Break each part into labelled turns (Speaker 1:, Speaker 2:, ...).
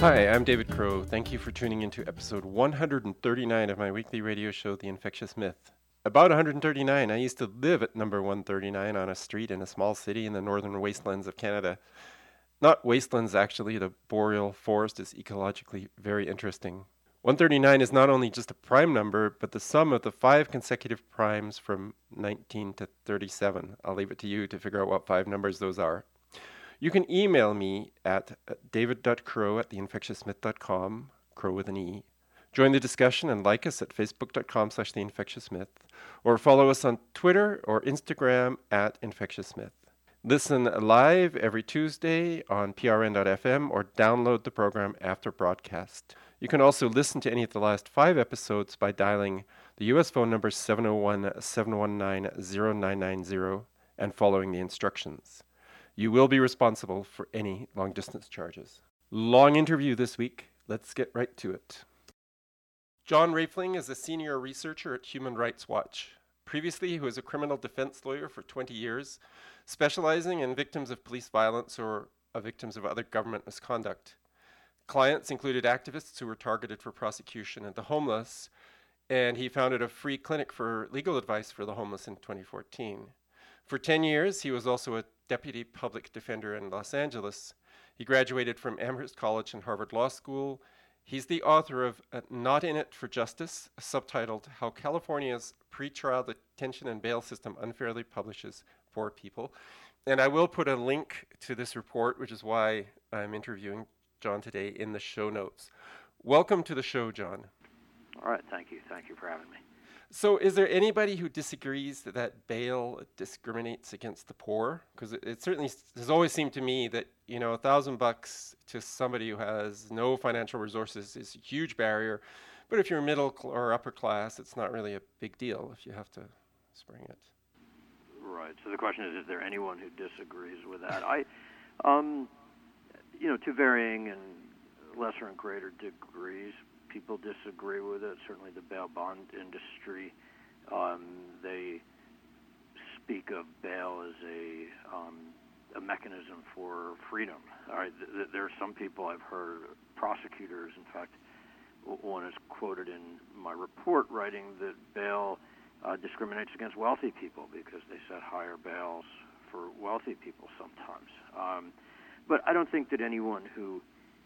Speaker 1: Hi, I'm David Crow. Thank you for tuning into episode 139 of my weekly radio show, The Infectious Myth. About 139, I used to live at number 139 on a street in a small city in the northern wastelands of Canada. Not wastelands, actually. The boreal forest is ecologically very interesting. 139 is not only just a prime number, but the sum of the 5 consecutive primes from 19 to 37. I'll leave it to you to figure out what 5 numbers those are. You can email me at david.crow@theinfectiousmyth.com, crow with an E. Join the discussion and like us at facebook.com/theinfectiousmyth, or follow us on Twitter or Instagram at infectiousmyth. Listen live every Tuesday on prn.fm or download the program after broadcast. You can also listen to any of the last 5 episodes by dialing the US phone number 701-719-0990 and following the instructions. You will be responsible for any long-distance charges. Long interview this week. Let's get right to it. John Raefling is a senior researcher at Human Rights Watch. Previously, he was a criminal defense lawyer for 20 years, specializing in victims of police violence or victims of other government misconduct. Clients included activists who were targeted for prosecution and the homeless, and he founded a free clinic for legal advice for the homeless in 2014. For 10 years, he was also a deputy public defender in Los Angeles. He graduated from Amherst College and Harvard Law School. He's the author of Not in It for Justice, subtitled How California's Pretrial Detention and Bail System Unfairly Punishes Poor People. And I will put a link to this report, which is why I'm interviewing John today, in the show notes. Welcome to the show, John.
Speaker 2: All right, thank you. Thank you for having me.
Speaker 1: So is there anybody who disagrees that bail discriminates against the poor? Because it certainly has always seemed to me that, $1,000 to somebody who has no financial resources is a huge barrier. But if you're middle or upper class, it's not really a big deal if you have to spring it.
Speaker 2: Right. So the question is there anyone who disagrees with that? To varying and lesser and greater degrees, people disagree with it. Certainly the bail bond industry, they speak of bail as a mechanism for freedom. All right, there are some people I've heard, prosecutors, in fact, one is quoted in my report writing that bail discriminates against wealthy people because they set higher bails for wealthy people sometimes. But I don't think that anyone who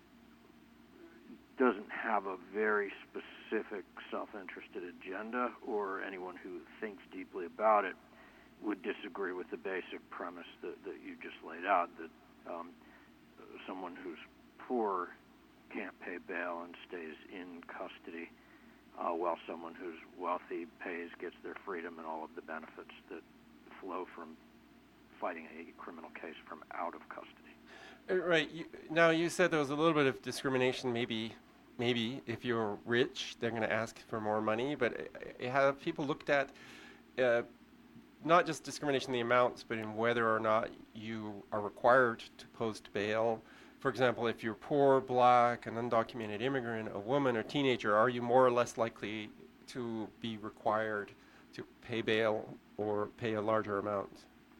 Speaker 2: doesn't have a very specific self-interested agenda or anyone who thinks deeply about it would disagree with the basic premise that you just laid out, that someone who's poor can't pay bail and stays in custody, while someone who's wealthy gets their freedom and all of the benefits that flow from fighting a criminal case from out of custody.
Speaker 1: Right. Now, you said there was a little bit of discrimination, maybe if you're rich, they're going to ask for more money. But have people looked at not just discrimination in the amounts, but in whether or not you are required to post bail? For example, if you're poor, black, an undocumented immigrant, a woman, or teenager, are you more or less likely to be required to pay bail or pay a larger amount?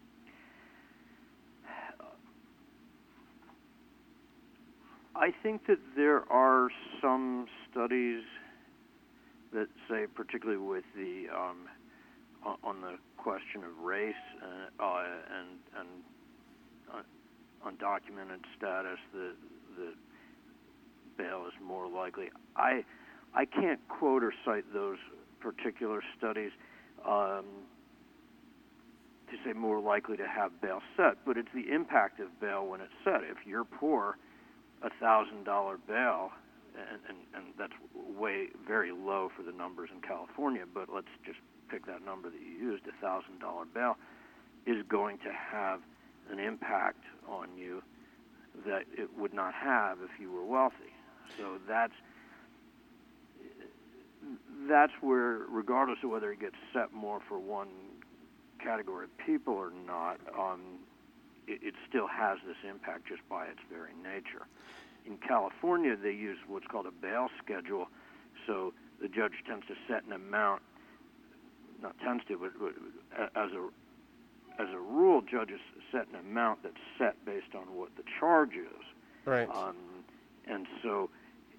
Speaker 2: I think that there are some studies that say, particularly with the on the question of race and undocumented status, that bail is more likely. I can't quote or cite those particular studies to say more likely to have bail set, but it's the impact of bail when it's set. If you're poor, $1,000 bail, and that's very low for the numbers in California, but let's just pick that number that you used, $1,000 bail, is going to have an impact on you that it would not have if you were wealthy. So that's where, regardless of whether it gets set more for one category of people or not, it still has this impact just by its very nature. In California, they use what's called a bail schedule, so the judge tends to set an amount, not tends to, but as a rule, judges set an amount that's set based on what the charge is.
Speaker 1: Right.
Speaker 2: And so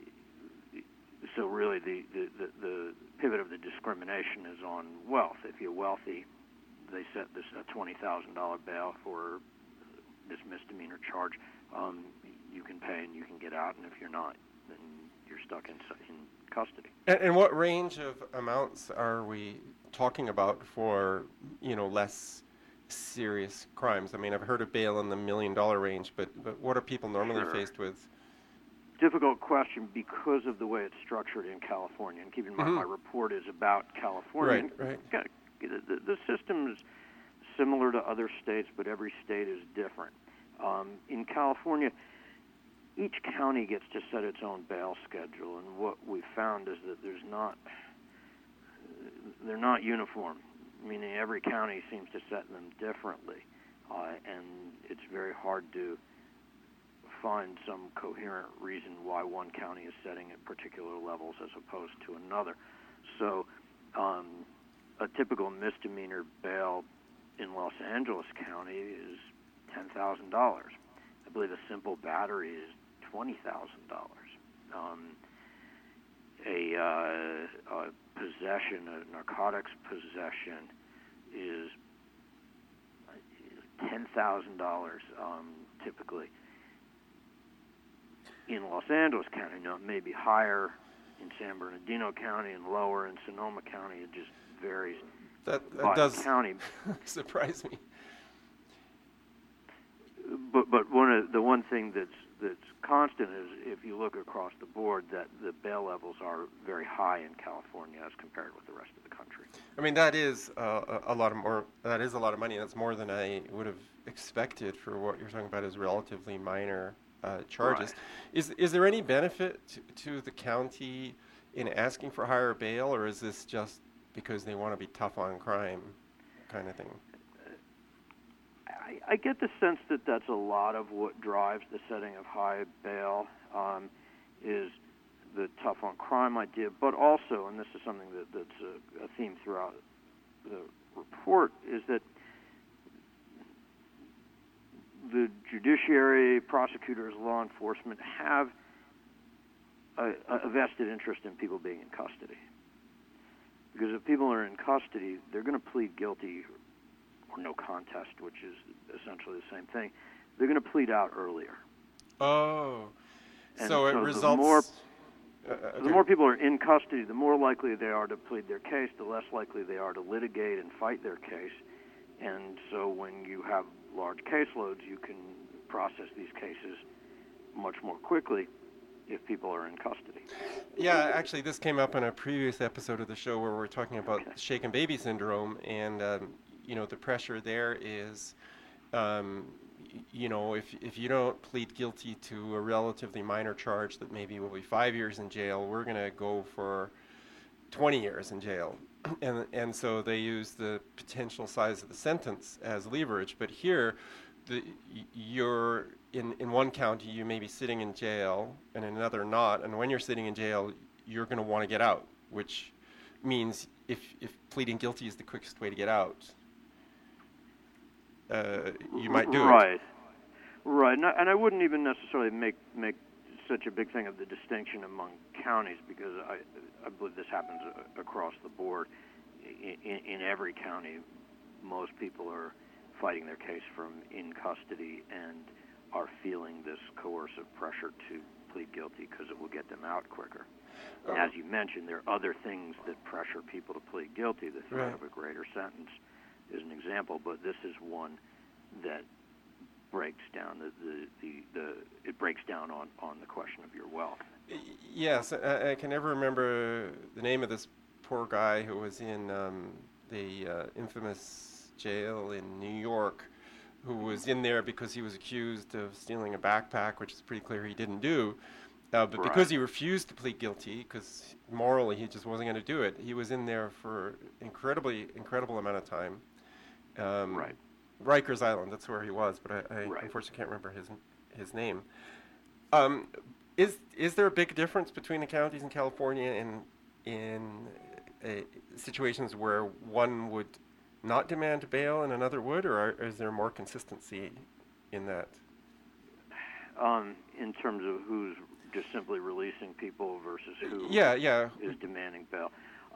Speaker 2: really the pivot of the discrimination is on wealth. If you're wealthy, they set this a $20,000 bail for this misdemeanor charge. You can pay and you can get out, and if you're not, then you're stuck in custody.
Speaker 1: And what range of amounts are we talking about for, less serious crimes? I mean, I've heard of bail in the $1 million range, but what are people normally faced with?
Speaker 2: Difficult question because of the way it's structured in California. And keep in mind, my report is about California.
Speaker 1: Right.
Speaker 2: The system is similar to other states, but every state is different. In California, each county gets to set its own bail schedule, and what we found is that they're not uniform, meaning every county seems to set them differently, and it's very hard to find some coherent reason why one county is setting at particular levels as opposed to another. So a typical misdemeanor bail in Los Angeles County is $10,000. I believe a simple battery is $20,000. A possession, a narcotics possession, is $10,000 typically. In Los Angeles County, it may be higher in San Bernardino County and lower in Sonoma County. It just varies.
Speaker 1: That
Speaker 2: by
Speaker 1: does
Speaker 2: county.
Speaker 1: surprise me.
Speaker 2: But the one thing that's constant is if you look across the board that the bail levels are very high in California as compared with the rest of the country.
Speaker 1: I mean, that is a lot of money. That's more than I would have expected for what you're talking about as relatively minor charges.
Speaker 2: Right.
Speaker 1: Is there any benefit to the county in asking for higher bail, or is this just because they want to be tough on crime kind of thing?
Speaker 2: I get the sense that that's a lot of what drives the setting of high bail, is the tough on crime idea, but also, and this is something that's a theme throughout the report, is that the judiciary, prosecutors, law enforcement have a vested interest in people being in custody. Because if people are in custody, they're going to plead guilty or no contest, which is essentially the same thing. They're going to plead out earlier.
Speaker 1: Oh,
Speaker 2: and
Speaker 1: so it results...
Speaker 2: The more people are in custody, the more likely they are to plead their case, the less likely they are to litigate and fight their case. And so when you have large caseloads, you can process these cases much more quickly if people are in custody.
Speaker 1: Yeah, actually, this came up in a previous episode of the show where we were talking about shaken baby syndrome, and the pressure there is, if you don't plead guilty to a relatively minor charge that maybe will be 5 years in jail, we're going to go for 20 years in jail. And so they use the potential size of the sentence as leverage. But here, you're in one county, you may be sitting in jail, and in another not. And when you're sitting in jail, you're going to want to get out, which means if pleading guilty is the quickest way to get out, you might do it.
Speaker 2: Right. And I wouldn't even necessarily make such a big thing of the distinction among counties, because I believe this happens across the board. In every county, most people are fighting their case from in custody and are feeling this coercive pressure to plead guilty because it will get them out quicker. And as you mentioned, there are other things that pressure people to plead guilty. The threat of a greater sentence is an example, but this is one that breaks down it breaks down on the question of your wealth.
Speaker 1: Yes, I can never remember the name of this poor guy who was in the infamous jail in New York, who was in there because he was accused of stealing a backpack, which is pretty clear he didn't do. But because he refused to plead guilty, because morally he just wasn't going to do it, he was in there for incredible amount of time. Rikers Island, that's where he was, but I unfortunately can't remember his name. Is there a big difference between the counties in California in situations where one would not demand bail and another would, or is there more consistency in that?
Speaker 2: In terms of who's just simply releasing people versus who
Speaker 1: Yeah.
Speaker 2: is demanding bail.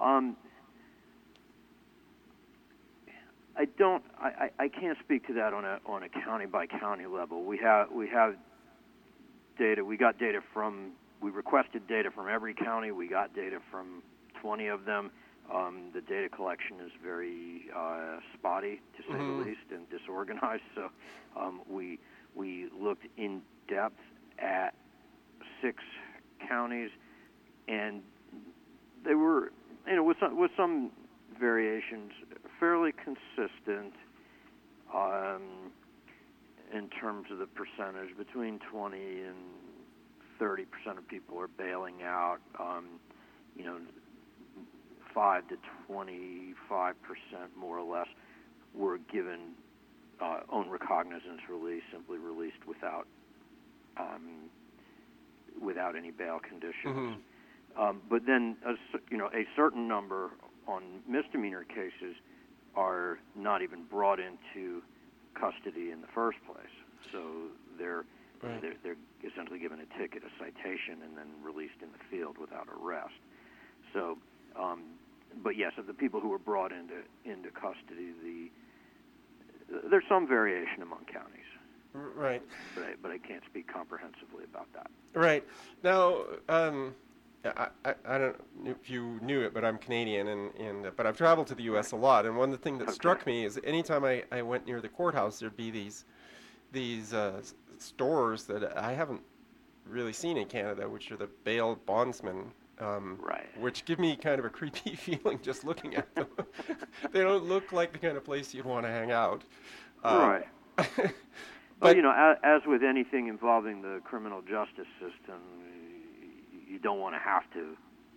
Speaker 2: I can't speak to that on a county by county level. We have data. We requested data from every county. We got data from 20 of them. The data collection is very spotty, to say the least, and disorganized. So we looked in depth at 6 counties, and they were, with some variations, fairly consistent in terms of the percentage. Between 20 and 30% of people are bailing out. 5 to 25%, more or less, were given own recognizance release, simply released without any bail conditions. But then, a certain number on misdemeanor cases are not even brought into custody in the first place. So they're essentially given a ticket, a citation, and then released in the field without arrest. So, but yes, of the people who were brought into custody, there's some variation among counties.
Speaker 1: Right.
Speaker 2: But I can't speak comprehensively about that.
Speaker 1: Right. Now, I don't know if you knew it, but I'm Canadian, but I've traveled to the U.S. a lot, and one of the things that struck me is anytime I went near the courthouse, there'd be these stores that I haven't really seen in Canada, which are the bail bondsmen. Which give me kind of a creepy feeling just looking at them. They don't look like the kind of place you'd want to hang out.
Speaker 2: Right.
Speaker 1: But,
Speaker 2: well, as with anything involving the criminal justice system, you don't want to have to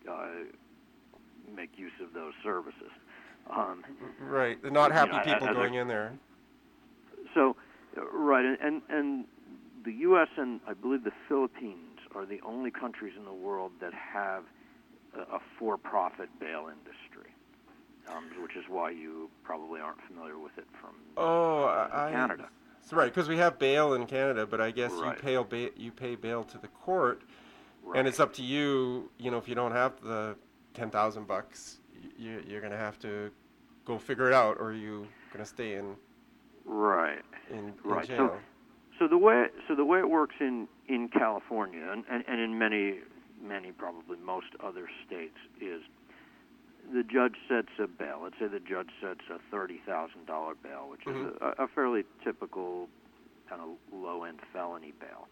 Speaker 2: make use of those services.
Speaker 1: Right. The not happy people going in there.
Speaker 2: So, right, and the U.S. and I believe the Philippines are the only countries in the world that have a for-profit bail industry, which is why you probably aren't familiar with it from Canada.
Speaker 1: That's right, because we have bail in Canada, but I guess
Speaker 2: Right.
Speaker 1: you pay bail to the court,
Speaker 2: Right.
Speaker 1: and it's up to you. If you don't have the $10,000, you're going to have to go figure it out, or you're going to stay in jail.
Speaker 2: So the way it works in California and in many probably most other states is the judge sets a bail. Let's say the judge sets a $30,000 bail, which is a fairly typical kind of low-end felony bail.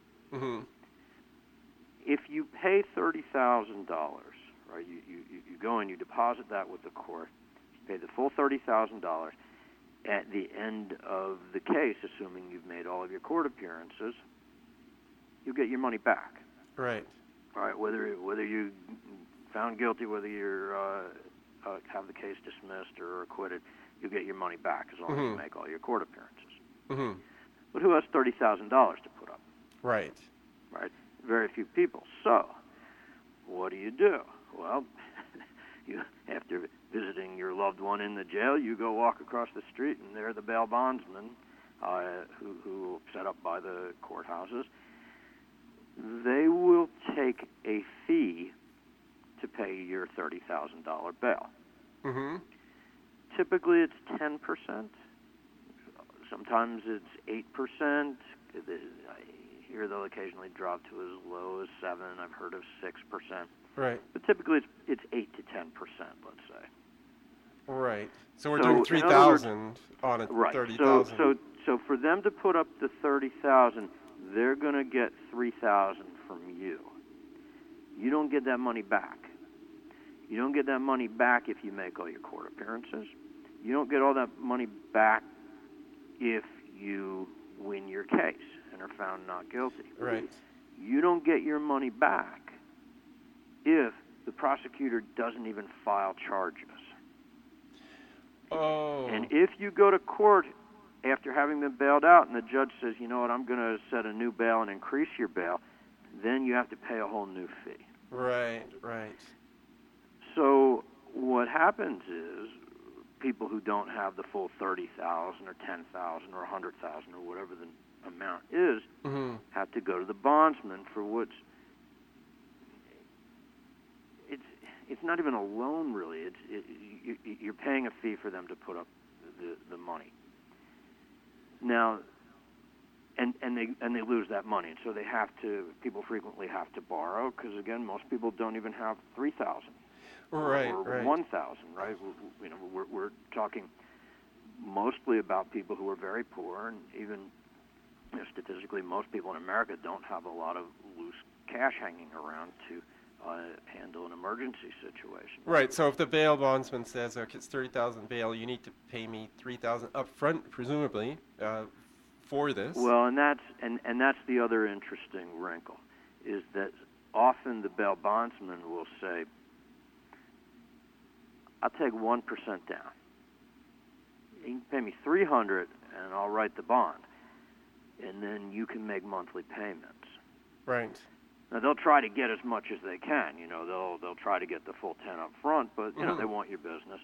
Speaker 2: If you pay $30,000, right, you go and you deposit that with the court, you pay the full $30,000. At the end of the case, assuming you've made all of your court appearances, you get your money back.
Speaker 1: Right.
Speaker 2: All right. Whether you found guilty, whether you have the case dismissed or acquitted, you get your money back as long as you make all your court appearances. But who has $30,000 to put up?
Speaker 1: Right.
Speaker 2: Right. Very few people. So, what do? Well, after visiting your loved one in the jail, you go walk across the street, and they're the bail bondsmen who set up by the courthouses. They will take a fee to pay your $30,000 bail. Typically, it's 10%. Sometimes it's 8%. I hear they'll occasionally drop to as low as 7%. I've heard of 6%.
Speaker 1: Right.
Speaker 2: But typically, it's 8 to 10%. Let's say.
Speaker 1: Right. So we're doing 3,000 on a 30,000.
Speaker 2: So for them to put up the 30,000, they're going to get 3,000 from you. You don't get that money back. You don't get that money back if you make all your court appearances. You don't get all that money back if you win your case and are found not guilty.
Speaker 1: Right.
Speaker 2: You don't get your money back if the prosecutor doesn't even file charges.
Speaker 1: Oh.
Speaker 2: And if you go to court after having been bailed out and the judge says, you know what, I'm going to set a new bail and increase your bail, then you have to pay a whole new fee.
Speaker 1: Right.
Speaker 2: So what happens is people who don't have the full 30,000 or 10,000 or 100,000 or whatever the amount is have to go to the bondsman for what's it's not even a loan really. You're paying a fee for them to put up the money. Now, and they lose that money, and so they have to. People frequently have to borrow because again, most people don't even have $3,000
Speaker 1: Right,
Speaker 2: or
Speaker 1: right.
Speaker 2: $1,000. Right? We're talking mostly about people who are very poor, and even statistically, most people in America don't have a lot of loose cash hanging around to handle an emergency situation.
Speaker 1: Right. So if the bail bondsman says, "Okay, it's 30,000 bail, you need to pay me 3,000 up front, presumably, for this."
Speaker 2: Well, and that's the other interesting wrinkle, is that often the bail bondsman will say, "I'll take 1% down. You can pay me $300, and I'll write the bond, and then you can make monthly payments."
Speaker 1: Right.
Speaker 2: Now they'll try to get as much as they can. They'll try to get the full 10 up front, but they want your business,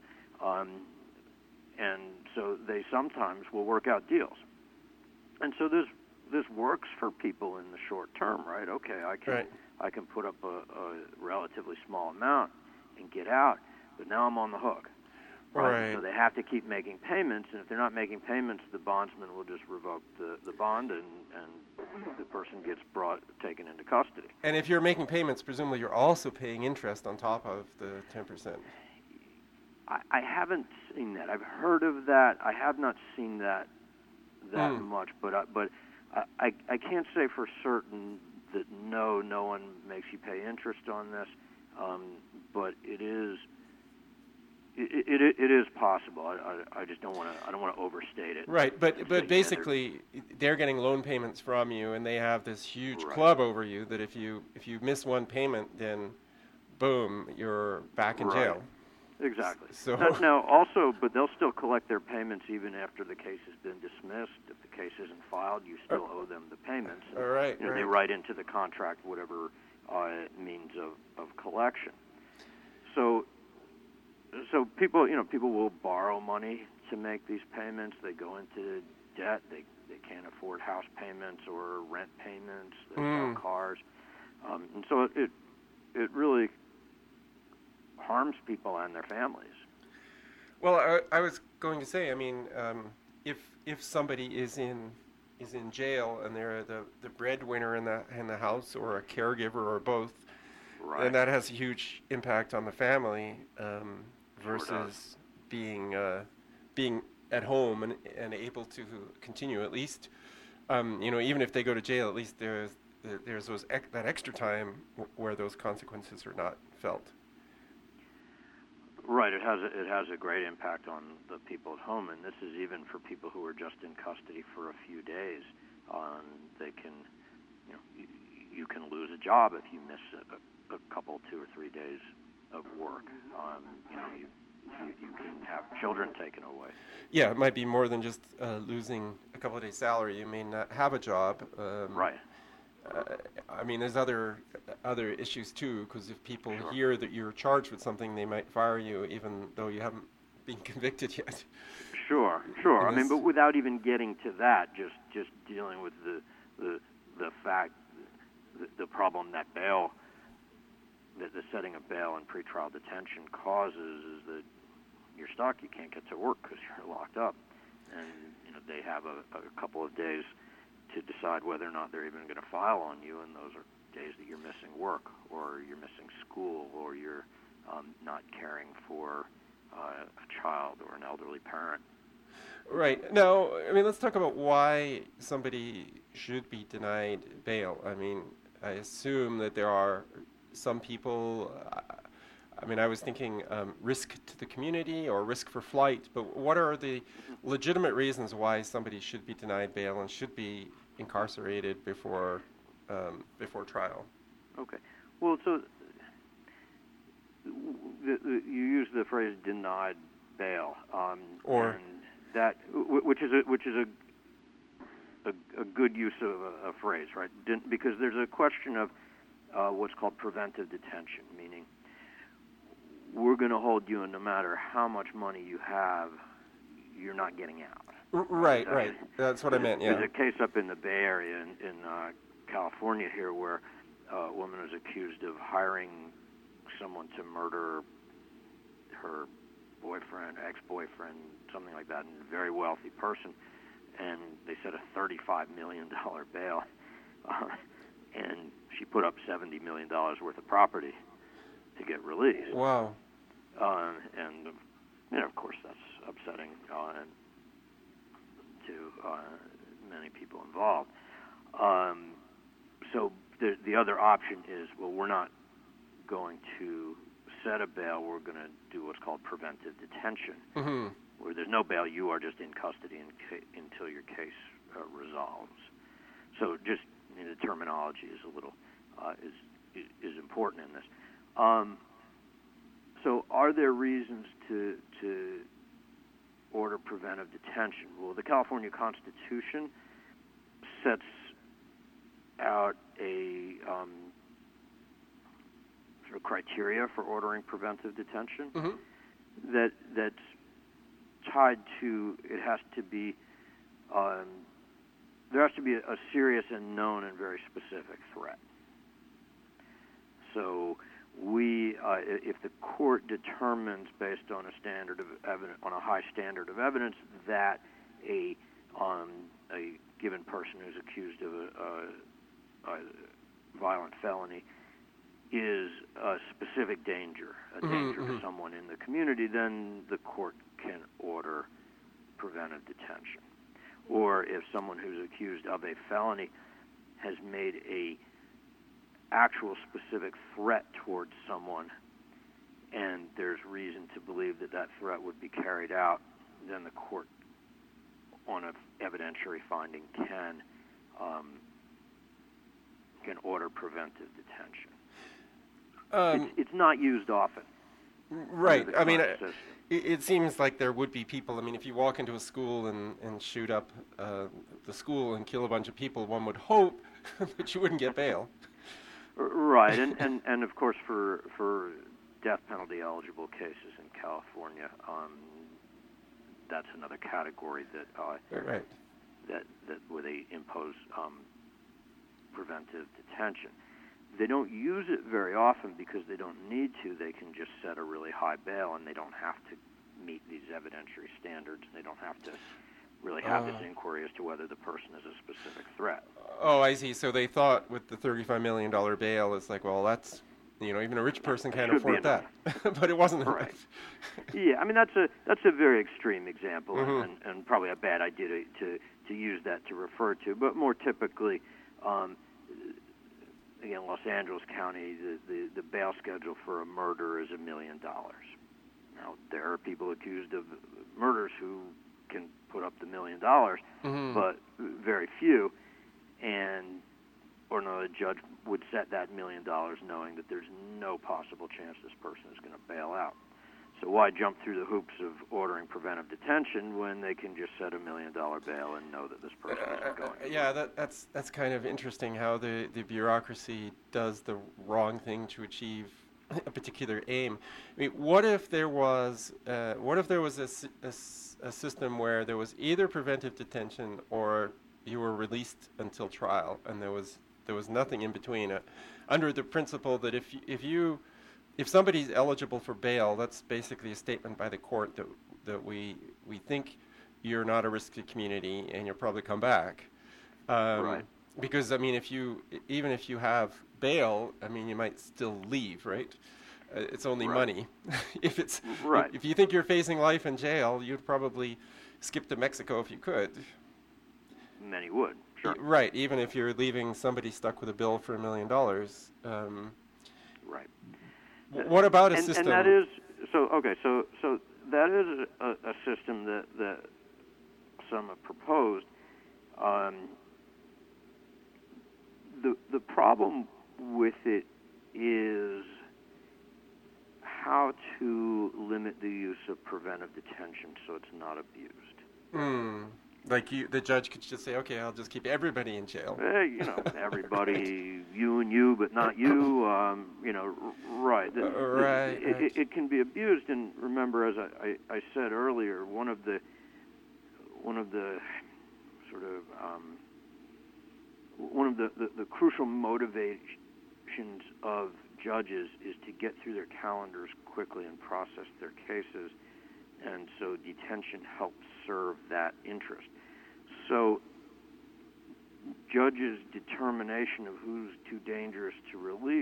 Speaker 2: and so they sometimes will work out deals. And so this works for people in the short term, right? Okay, I can put up a relatively small amount and get out, but now I'm on the hook. Right. So they have to keep making payments, and if they're not making payments, the bondsman will just revoke the bond, and the person gets taken into custody.
Speaker 1: And if you're making payments, presumably you're also paying interest on top of the 10%.
Speaker 2: I haven't seen that. I've heard of that. I have not seen that much, but I can't say for certain that no one makes you pay interest on this, but it is. It is possible. I just don't want to overstate it.
Speaker 1: Right, but basically they're getting loan payments from you, and they have this huge club over you that if you miss one payment, then boom, you're back in jail.
Speaker 2: Exactly.
Speaker 1: So
Speaker 2: now also, but they'll still collect their payments even after the case has been dismissed. If the case isn't filed, you still owe them the payments.
Speaker 1: All right.
Speaker 2: They write into the contract whatever means of collection. So people will borrow money to make these payments. They go into debt. They can't afford house payments or rent payments. They sell cars, and so it really harms people and their families.
Speaker 1: Well, I was going to say, I mean, if somebody is in jail and they're the breadwinner in the house, or a caregiver, or both, then that has a huge impact on the family. Versus being at home and able to continue, at least, even if they go to jail, at least there's that extra time where those consequences are not felt.
Speaker 2: Right. It has a great impact on the people at home, and this is even for people who are just in custody for a few days. They can, you can lose a job if you miss a couple, 2 or 3 days of work. You can have children taken away.
Speaker 1: Yeah, it might be more than just losing a couple of days' salary. You may not have a job.
Speaker 2: Right.
Speaker 1: I mean, there's other issues too, because if people hear that you're charged with something, they might fire you, even though you haven't been convicted yet.
Speaker 2: Sure. I mean, but without even getting to that, just dealing with the fact, the problem that bail. The setting of bail and pretrial detention causes is that you're stuck. You can't get to work because you're locked up, and they have a couple of days to decide whether or not they're even going to file on you, and those are days that you're missing work, or you're missing school, or you're not caring for a child or an elderly parent.
Speaker 1: Right. Now, I mean, let's talk about why somebody should be denied bail. I mean, I assume that there are some people, I mean, I was thinking risk to the community or risk for flight, but what are the legitimate reasons why somebody should be denied bail and should be incarcerated before trial? Okay.
Speaker 2: Well, so you use the phrase "denied bail," and that which is a good use of a phrase, right? Because there's a question of what's called preventive detention, meaning we're going to hold you, and no matter how much money you have, you're not getting out.
Speaker 1: Right. That's what I meant, yeah.
Speaker 2: There's a case up in the Bay Area in California here where a woman was accused of hiring someone to murder her boyfriend, ex-boyfriend, something like that, and a very wealthy person, and they set a $35 million bail, and she put up $70 million worth of property to get released.
Speaker 1: Wow.
Speaker 2: And of course, that's upsetting to many people involved. So the other option is, well, we're not going to set a bail. We're going to do what's called preventive detention, where there's no bail. You are just in custody until your case resolves. So just the terminology is a little is important in this. So are there reasons to order preventive detention? Well, the California Constitution sets out a sort of criteria for ordering preventive detention that's tied to, it has to be, there has to be a serious and known and very specific threat. So if the court determines, based on a standard of evidence, on a high standard of evidence, that a given person who's accused of a violent felony is a specific danger, a danger to someone in the community, then the court can order preventive detention. Or if someone who's accused of a felony has made a actual specific threat towards someone, and there's reason to believe that that threat would be carried out, then the court, on an evidentiary finding, can order preventive detention. It's not used often.
Speaker 1: Right. I mean, it seems like there would be people. I mean, if you walk into a school and shoot up the school and kill a bunch of people, one would hope that you wouldn't get bail.
Speaker 2: Right, and of course for death penalty eligible cases in California, that's another category that where they impose preventive detention. They don't use it very often because they don't need to. They can just set a really high bail, and they don't have to meet these evidentiary standards. They don't have to really have this inquiry as to whether the person is a specific threat.
Speaker 1: Oh, I see. So they thought with the $35 million bail, it's like, well, that's, even a rich person can't afford that. But it wasn't
Speaker 2: right. Yeah, I mean, that's a very extreme example, and probably a bad idea to use that to refer to. But more typically, again, Los Angeles County, the bail schedule for a murder is $1 million. Now, there are people accused of murders who can put up the $1 million, but very few. Or no, the judge would set that $1 million knowing that there's no possible chance this person is going to bail out. So why jump through the hoops of ordering preventive detention when they can just set $1 million bail and know that this person isn't going to?
Speaker 1: Yeah, that's kind of interesting how the bureaucracy does the wrong thing to achieve a particular aim. I mean, what if there was a system where there was either preventive detention or you were released until trial, and there was nothing in between, under the principle that if somebody's eligible for bail, that's basically a statement by the court that we think you're not a risk to the community and you'll probably come back.
Speaker 2: Right.
Speaker 1: Because I mean, even if you have bail, I mean, you might still leave, right? It's only money. If you think you're facing life in jail, you'd probably skip to Mexico if you could.
Speaker 2: Many would, sure.
Speaker 1: Right, even if you're leaving somebody stuck with a bill for $1 million.
Speaker 2: Right.
Speaker 1: What about a system?
Speaker 2: And that is so. Okay, so that is a system that some have proposed. The problem with it is how to limit the use of preventive detention so it's not abused.
Speaker 1: Like the judge could just say, okay, I'll just keep everybody in jail.
Speaker 2: Everybody, you and you, but not you. Right. It can be abused, and remember, as I said earlier, one of the sort of one of the crucial motivations of judges is to get through their calendars quickly and process their cases, and so detention helps serve that interest. So judges' determination of who's too dangerous to release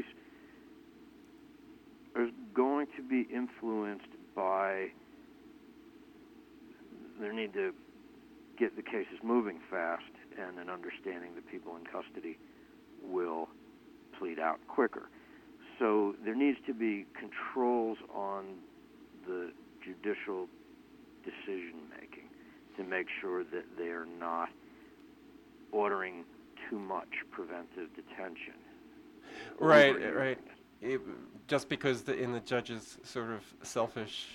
Speaker 2: is going to be influenced by their need to get the cases moving fast and an understanding that people in custody will plead out quicker. So there needs to be controls on the judicial decision-making to make sure that they are not ordering too much preventive detention.
Speaker 1: Right. Just because in the judge's sort of selfish,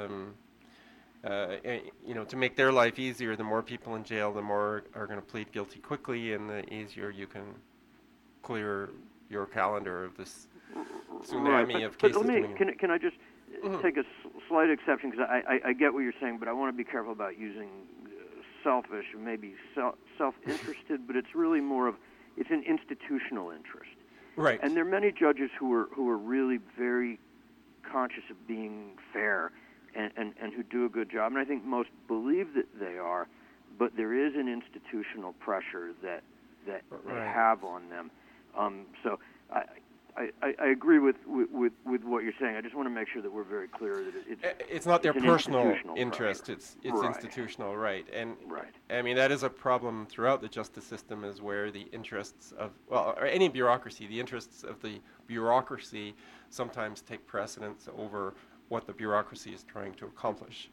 Speaker 1: to make their life easier, the more people in jail, the more are going to plead guilty quickly, and the easier you can clear your calendar of this tsunami of cases.
Speaker 2: But can I just take a slight exception, because I get what you're saying, but I want to be careful about using selfish or maybe self-interested, but it's really more of, it's an institutional interest.
Speaker 1: Right.
Speaker 2: And there are many judges who are really very conscious of being fair and who do a good job, and I think most believe that they are, but there is an institutional pressure that they have on them. So I agree with what you're saying. I just want to make sure that we're very clear that
Speaker 1: it's not their personal interest.
Speaker 2: Pressure.
Speaker 1: It's institutional, right? And I mean, that is a problem throughout the justice system, is where the interests of, or any bureaucracy, the interests of the bureaucracy sometimes take precedence over what the bureaucracy is trying to accomplish.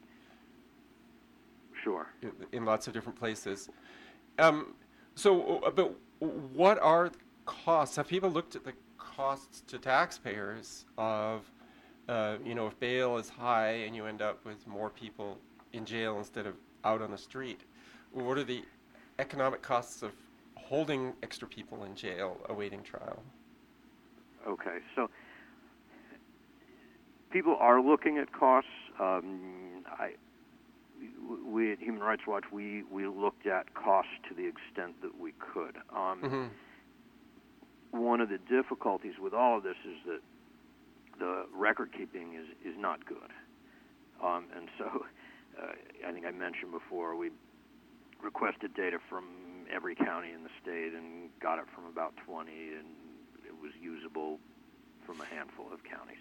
Speaker 2: Sure.
Speaker 1: In lots of different places. But what are the costs? Have people looked at the costs to taxpayers of, if bail is high and you end up with more people in jail instead of out on the street? What are the economic costs of holding extra people in jail awaiting trial?
Speaker 2: Okay, so people are looking at costs. We at Human Rights Watch, we looked at costs to the extent that we could. One of the difficulties with all of this is that the record keeping is not good. And so I think I mentioned before, we requested data from every county in the state and got it from about 20, and it was usable from a handful of counties.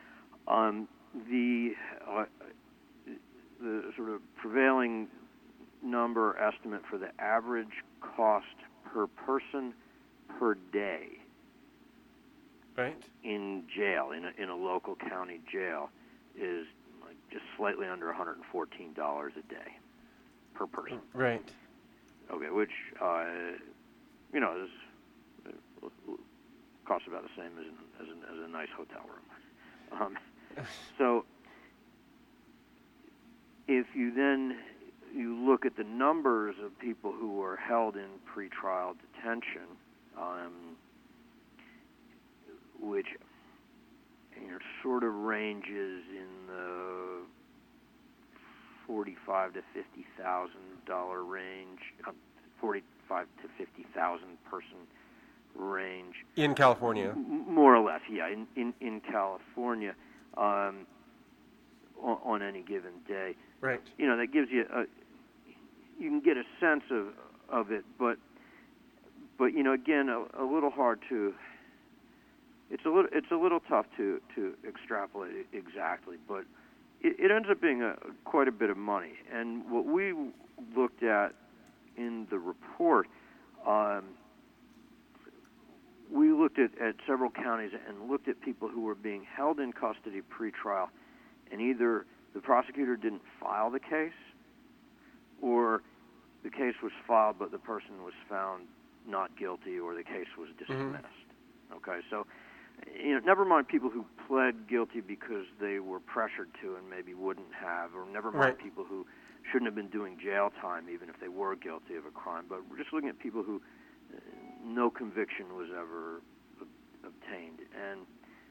Speaker 2: The sort of prevailing number estimate for the average cost per person per day,
Speaker 1: right,
Speaker 2: in jail, in a local county jail, is like just slightly under $114 a day per person.
Speaker 1: Right.
Speaker 2: Okay, which is costs about the same as a nice hotel room. So if you look at the numbers of people who are held in pretrial detention, which sort of ranges in the $45,000 to $50,000 range, 45 to 50,000 person range.
Speaker 1: In California,
Speaker 2: more or less, yeah. In California, on any given day,
Speaker 1: right?
Speaker 2: That gives you you can get a sense of it, but again, a little hard to. It's a little tough to extrapolate it exactly, but it ends up being quite a bit of money. And what we looked at in the report, we looked at several counties and looked at people who were being held in custody pretrial, and either the prosecutor didn't file the case, or the case was filed but the person was found not guilty, or the case was dismissed. Okay, so never mind people who pled guilty because they were pressured to and maybe wouldn't have, or never mind people who shouldn't have been doing jail time even if they were guilty of a crime, but we're just looking at people who no conviction was ever obtained. And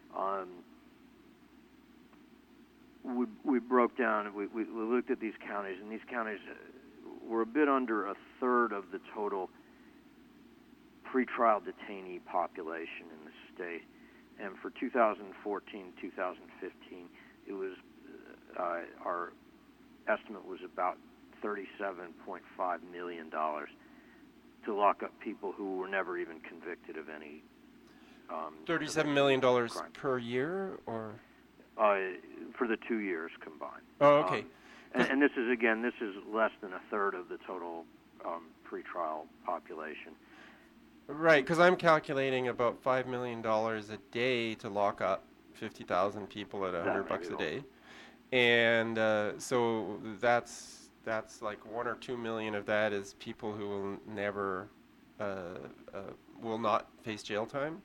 Speaker 2: we broke down, we looked at these counties, and these counties were a bit under a third of the total pretrial detainee population in the state. and for 2014, 2015, it was our estimate was about $37.5 million to lock up people who were never even convicted of any.
Speaker 1: $37 million per year, or
Speaker 2: for the 2 years combined.
Speaker 1: Oh, okay.
Speaker 2: And this is less than a third of the total pretrial population.
Speaker 1: Right, because I'm calculating about $5 million a day to lock up 50,000 people at $100 a day, and so that's like 1 or 2 million of that is people who will never will not face jail time.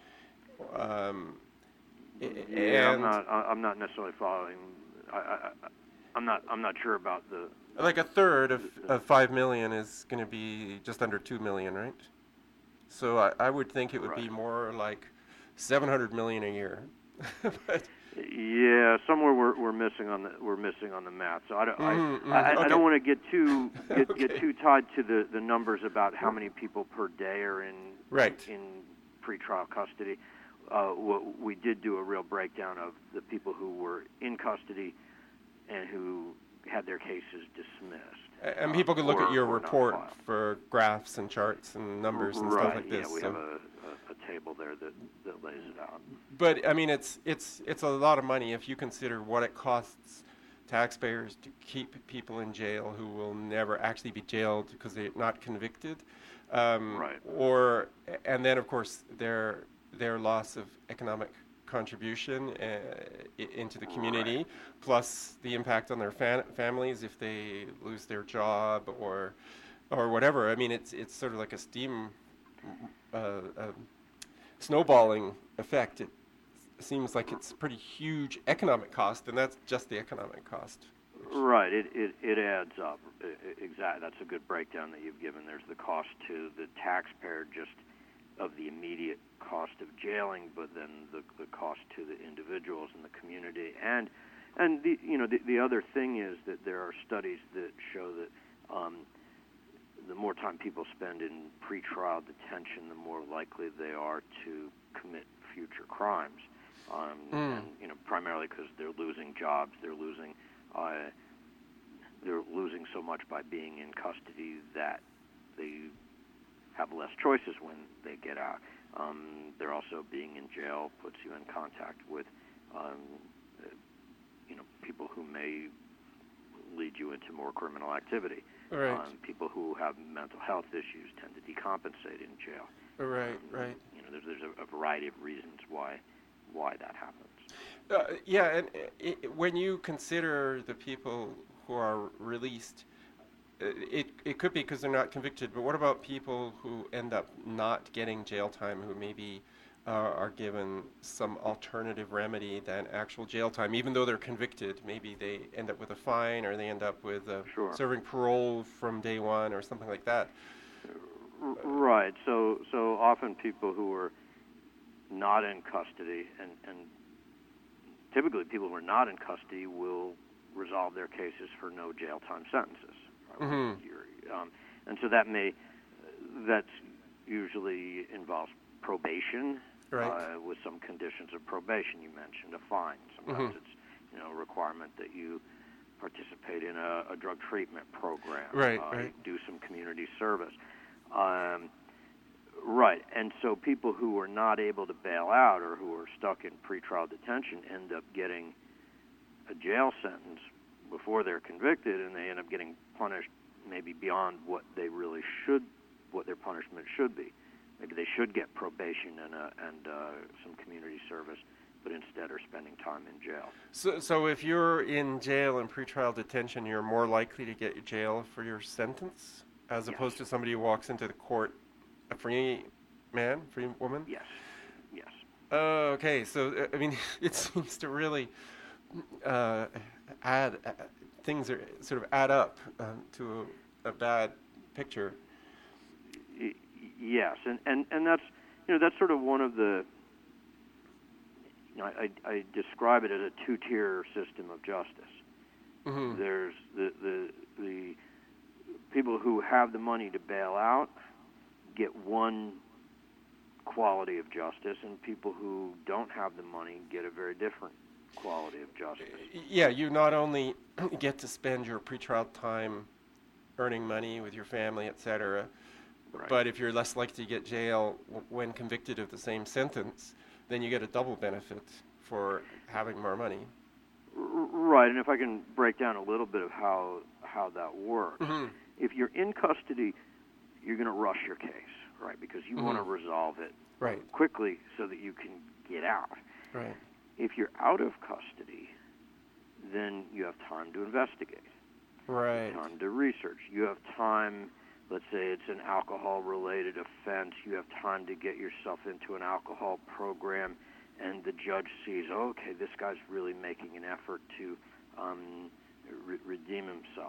Speaker 2: I'm not necessarily following. I'm not sure about the.
Speaker 1: Like a third of 5 million is going to be just under 2 million, right? So I would think it would be more like 700 million a year. But
Speaker 2: yeah, somewhere we're missing on the math. So I don't want to get too tied to the numbers about how many people per day are in pretrial custody. We did do a real breakdown of the people who were in custody and who had their cases dismissed.
Speaker 1: And people could look at your report for graphs and charts and numbers and stuff like this.
Speaker 2: Yeah, we have a table there that lays it out.
Speaker 1: But I mean, it's a lot of money if you consider what it costs taxpayers to keep people in jail who will never actually be jailed because they're not convicted. Or and then of course their loss of economic contribution into the community, plus the impact on their families if they lose their job or whatever. I mean, it's sort of like a snowballing effect. It seems like it's pretty huge economic cost, and that's just the economic cost.
Speaker 2: Right. It adds up. Exactly. That's a good breakdown that you've given. There's the cost to the taxpayer just of the immediate cost of jailing, but then the cost to the individuals in the community, and the other thing is that there are studies that show that the more time people spend in pretrial detention, the more likely they are to commit future crimes, and primarily because they're losing jobs, they're losing so much by being in custody that they have less choices when they get out. They're also being in jail puts you in contact with, people who may lead you into more criminal activity.
Speaker 1: Right.
Speaker 2: People who have mental health issues tend to decompensate in jail.
Speaker 1: Right.
Speaker 2: There's a variety of reasons why that happens.
Speaker 1: And when you consider the people who are released, it could be because they're not convicted, but what about people who end up not getting jail time, who maybe are given some alternative remedy than actual jail time, even though they're convicted? Maybe they end up with a fine, or they end up with serving parole from day one, or something like that.
Speaker 2: Right. So often people who are not in custody, and typically people who are not in custody will resolve their cases for no jail time sentences. And so that usually involves probation, with some conditions of probation. You mentioned a fine. Sometimes it's a requirement that you participate in a drug treatment program, do some community service. And so people who are not able to bail out or who are stuck in pretrial detention end up getting a jail sentence before they're convicted, and they end up getting punished maybe beyond what they really should, what their punishment should be. Maybe they should get probation and some community service, but instead are spending time in jail.
Speaker 1: So if you're in jail in pretrial detention, you're more likely to get jail for your sentence, as opposed to somebody who walks into the court a free man, free woman?
Speaker 2: Yes.
Speaker 1: Okay, so I mean, it seems to really things are sort of add up to a bad picture.
Speaker 2: Yes, and that's sort of one of the. I describe it as a two-tier system of justice. Mm-hmm. There's the people who have the money to bail out get one quality of justice, and people who don't have the money get a very different quality of justice.
Speaker 1: Yeah, you not only get to spend your pretrial time earning money with your family, etc.,
Speaker 2: Right.
Speaker 1: but if you're less likely to get jail when convicted of the same sentence, then you get a double benefit for having more money.
Speaker 2: Right, and if I can break down a little bit of how that works.
Speaker 1: Mm-hmm.
Speaker 2: If you're in custody, you're going to rush your case, right, because you want to resolve it
Speaker 1: Right.
Speaker 2: quickly so that you can get out.
Speaker 1: Right.
Speaker 2: If you're out of custody, then you have time to investigate.
Speaker 1: Right.
Speaker 2: Time to research. You have time, let's say it's an alcohol-related offense, you have time to get yourself into an alcohol program, and the judge sees, oh, okay, this guy's really making an effort to redeem himself.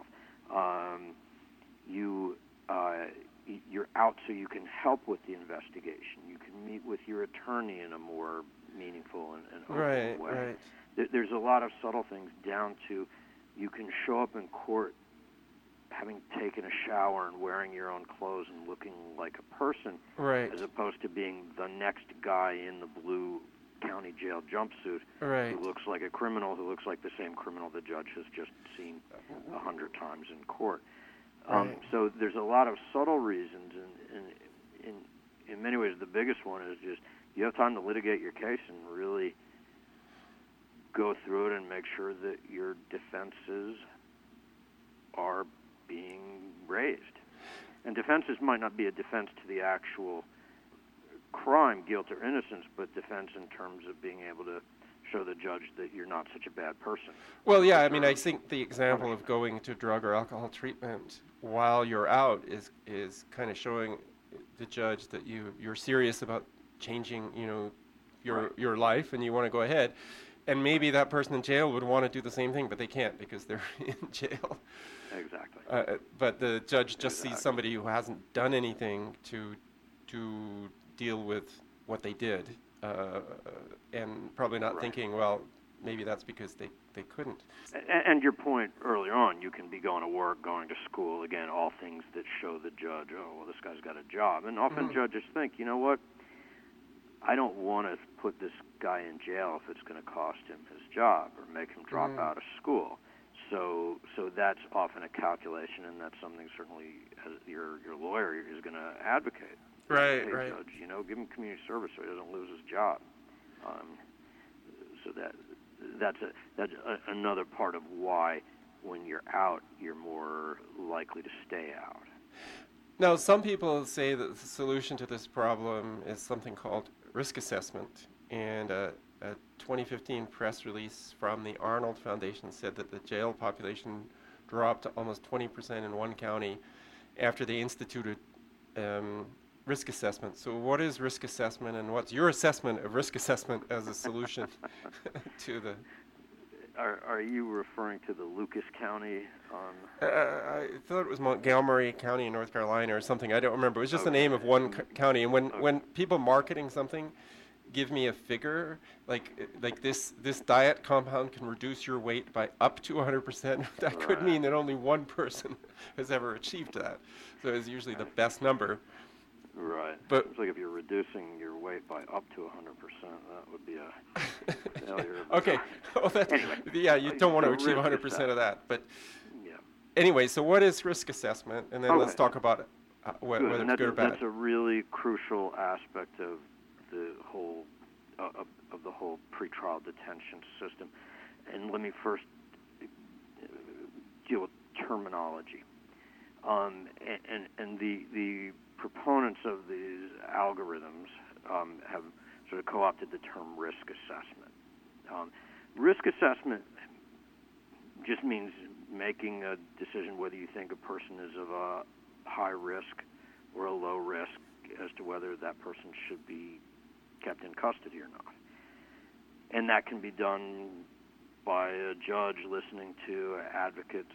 Speaker 2: You're out so you can help with the investigation. You can meet with your attorney in a more meaningful and open way.
Speaker 1: Right.
Speaker 2: There's a lot of subtle things down to you can show up in court having taken a shower and wearing your own clothes and looking like a person,
Speaker 1: Right.
Speaker 2: as opposed to being the next guy in the blue county jail jumpsuit
Speaker 1: Right.
Speaker 2: who looks like a criminal, who looks like the same criminal the judge has just seen 100 times in court.
Speaker 1: Right.
Speaker 2: So there's a lot of subtle reasons, and in many ways the biggest one is just you have time to litigate your case and really go through it and make sure that your defenses are being raised. And defenses might not be a defense to the actual crime, guilt or innocence, but defense in terms of being able to show the judge that you're not such a bad person.
Speaker 1: Well, yeah, I mean, I think the example of going to drug or alcohol treatment while you're out is kind of showing the judge that you're serious about changing, your life, and you want to go ahead. And maybe that person in jail would want to do the same thing, but they can't because they're in jail.
Speaker 2: Exactly.
Speaker 1: But the judge just sees somebody who hasn't done anything to deal with what they did, and probably not thinking, well, maybe that's because they couldn't.
Speaker 2: And your point earlier on, you can be going to work, going to school, again, all things that show the judge, oh, well, this guy's got a job. And often judges think, you know what, I don't want to put this guy in jail if it's going to cost him his job or make him drop out of school. So that's often a calculation, and that's something certainly as your lawyer is going to advocate.
Speaker 1: Right,
Speaker 2: hey,
Speaker 1: right.
Speaker 2: Judge, give him community service so he doesn't lose his job. So that's another part of why when you're out, you're more likely to stay out.
Speaker 1: Now, some people say that the solution to this problem is something called risk assessment, and a 2015 press release from the Arnold Foundation said that the jail population dropped to almost 20% in one county after they instituted risk assessment. So what is risk assessment, and what's your assessment of risk assessment as a solution to the...
Speaker 2: Are you referring to the Lucas County?
Speaker 1: I thought it was Montgomery County in North Carolina or something. I don't remember. It was just the name of one county. And when people marketing something give me a figure, like this diet compound can reduce your weight by up to 100%, that could mean that only one person has ever achieved that. So it's usually the best number.
Speaker 2: Right.
Speaker 1: But
Speaker 2: it's like if you're reducing your weight by up to 100%, that would be a failure.
Speaker 1: Okay. Well,
Speaker 2: anyway,
Speaker 1: yeah, you don't want to achieve 100% of that. But anyway, so what is risk assessment? And then let's talk about whether it's good or bad.
Speaker 2: That's a really crucial aspect of the whole of the whole pretrial detention system. And let me first deal with terminology. And the proponents of these algorithms have sort of co-opted the term risk assessment. Risk assessment just means making a decision whether you think a person is of a high risk or a low risk as to whether that person should be kept in custody or not. And that can be done by a judge listening to advocates,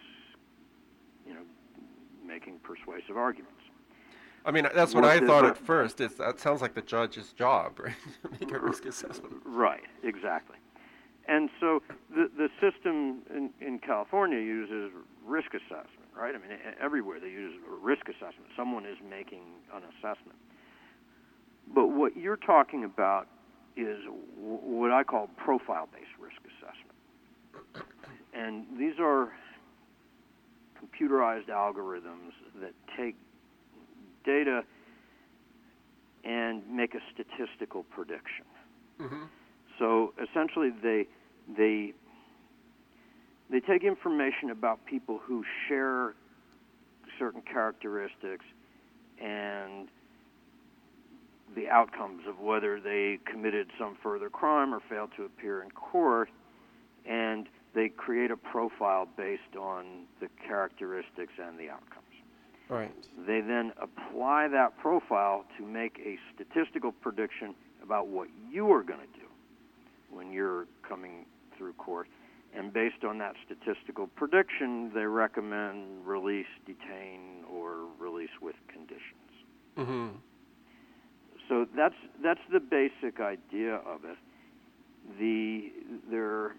Speaker 2: making persuasive arguments.
Speaker 1: I mean, that's what I thought at first. That sounds like the judge's job, right? To make a risk assessment.
Speaker 2: Right, exactly. And so the system in California uses risk assessment, right? I mean, everywhere they use risk assessment. Someone is making an assessment. But what you're talking about is what I call profile-based risk assessment. And these are computerized algorithms that take data and make a statistical prediction.
Speaker 1: Mm-hmm.
Speaker 2: So essentially they take information about people who share certain characteristics and the outcomes of whether they committed some further crime or failed to appear in court, and they create a profile based on the characteristics and the outcomes.
Speaker 1: Right.
Speaker 2: They then apply that profile to make a statistical prediction about what you are going to do when you're coming through court. And based on that statistical prediction, they recommend release, detain, or release with conditions.
Speaker 1: Mm-hmm.
Speaker 2: So that's the basic idea of it. There are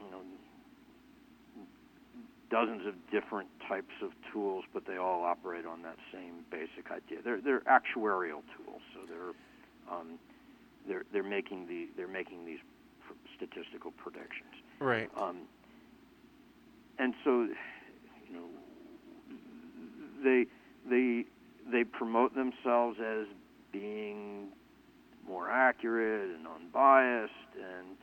Speaker 2: dozens of different types of tools, but they all operate on that same basic idea. They're actuarial tools, so they're making these statistical predictions.
Speaker 1: Right.
Speaker 2: And so they promote themselves as being more accurate and unbiased, and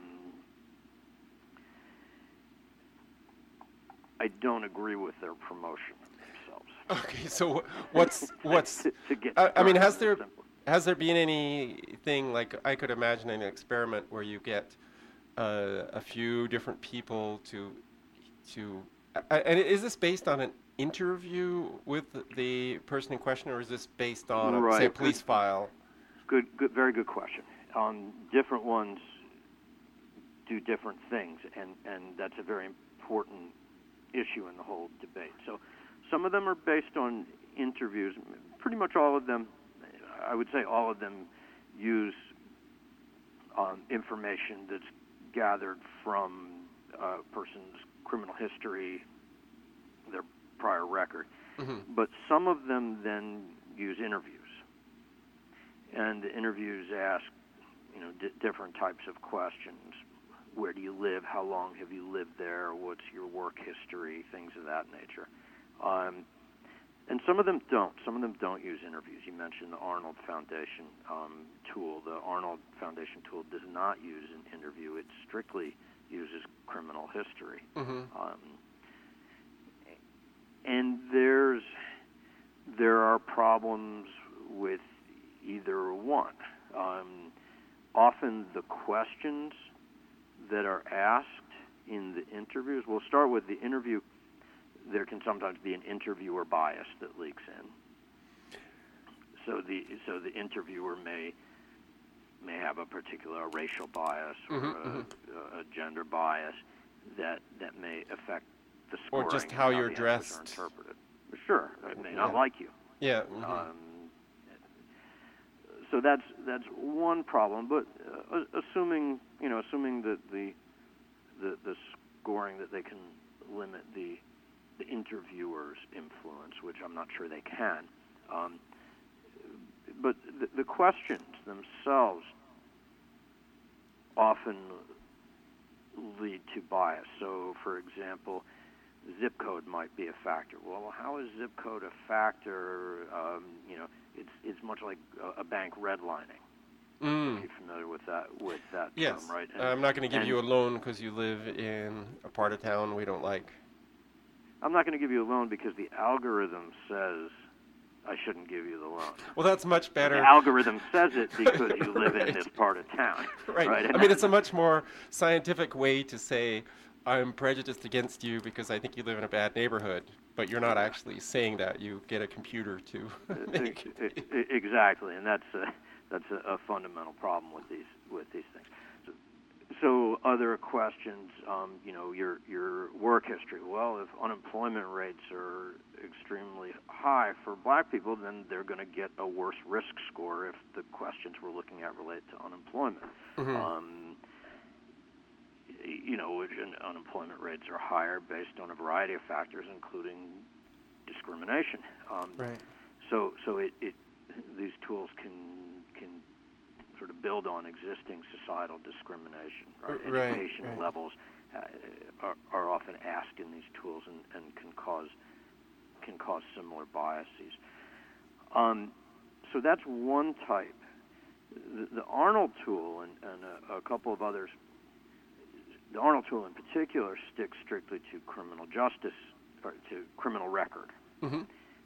Speaker 2: I don't agree with their promotion of themselves.
Speaker 1: Okay, so what's
Speaker 2: to get
Speaker 1: I mean, has
Speaker 2: simple.
Speaker 1: there been anything, like, I could imagine an experiment where you get a few different people to and is this based on an interview with the person in question, or is this based on say a police file?
Speaker 2: Good, very good question. Different ones do different things, and that's a very important issue in the whole debate. So some of them are based on interviews. Pretty much all of them, I would say all of them, use information that's gathered from a person's criminal history, their prior record. Mm-hmm. But some of them then use interviews. And the interviews ask, different types of questions. Where do you live? How long have you lived there? What's your work history? Things of that nature. And some of them don't. Some of them don't use interviews. You mentioned the Arnold Foundation tool. The Arnold Foundation tool does not use an interview. It strictly uses criminal history. Mm-hmm. And there are problems with either one. Often the questions that are asked in the interviews, we'll start with the interview. There can sometimes be an interviewer bias that leaks in. So the interviewer may have a particular racial bias or a gender bias that may affect the scoring.
Speaker 1: Or just how you're dressed.
Speaker 2: Are interpreted. Sure, it may not like you.
Speaker 1: Yeah. Mm-hmm.
Speaker 2: So that's one problem. But assuming that the scoring, that they can limit the interviewer's influence, which I'm not sure they can. But the questions themselves often lead to bias. So, for example, zip code might be a factor. Well, how is zip code a factor? It's much like a bank redlining. Are you familiar with that
Speaker 1: yes.
Speaker 2: term, right?
Speaker 1: I'm not going to give you a loan because you live in a part of town we don't like.
Speaker 2: I'm not going to give you a loan because the algorithm says I shouldn't give you the loan.
Speaker 1: Well, that's much better.
Speaker 2: The algorithm says it because you live in this part of town.
Speaker 1: Right. I mean, it's a much more scientific way to say I'm prejudiced against you because I think you live in a bad neighborhood, but you're not actually saying that. You get a computer to make it.
Speaker 2: Exactly, and that's a fundamental problem with these things. So other questions, your work history. Well, if unemployment rates are extremely high for black people, then they're going to get a worse risk score if the questions we're looking at relate to unemployment. Mm-hmm. Which unemployment rates are higher based on a variety of factors, including discrimination.
Speaker 1: Right.
Speaker 2: So these tools can build on existing societal discrimination. Right?
Speaker 1: Right,
Speaker 2: Education
Speaker 1: right.
Speaker 2: levels are often asked in these tools and can cause similar biases. So that's one type. The Arnold tool and a couple of others. The Arnold tool in particular sticks strictly to criminal justice or to criminal record.
Speaker 1: Mm-hmm.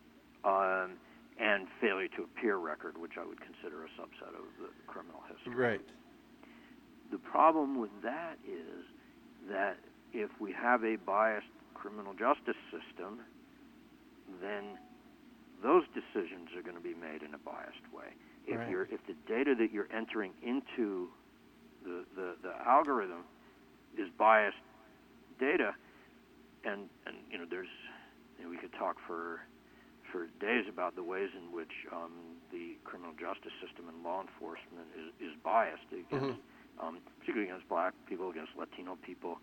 Speaker 2: And failure to appear record, which I would consider a subset of the criminal history.
Speaker 1: Right.
Speaker 2: The problem with that is that if we have a biased criminal justice system, then those decisions are going to be made in a biased way. If the data that you're entering into the algorithm is biased data, and we could talk for days about the ways in which the criminal justice system and law enforcement is biased against, particularly against black people, against Latino people,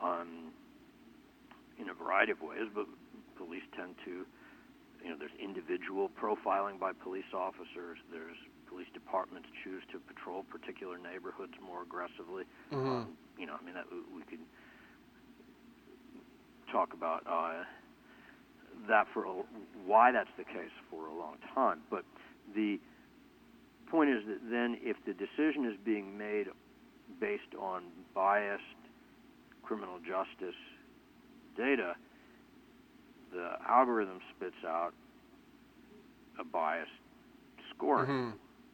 Speaker 2: in a variety of ways. But police tend to, there's individual profiling by police officers. There's police departments choose to patrol particular neighborhoods more aggressively. We could talk about that why that's the case for a long time. But the point is that then if the decision is being made based on biased criminal justice data, the algorithm spits out a biased scoring.
Speaker 1: Mm-hmm.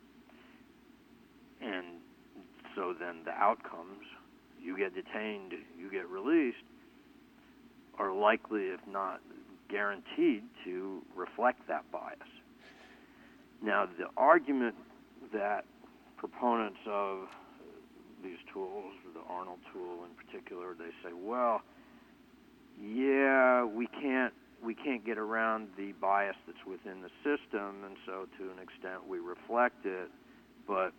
Speaker 2: And so then the outcomes, you get detained, you get released, are likely, if not guaranteed, to reflect that bias. Now, the argument that proponents of these tools, the Arnold tool in particular, they say, well, yeah, we can't get around the bias that's within the system, and so to an extent we reflect it, but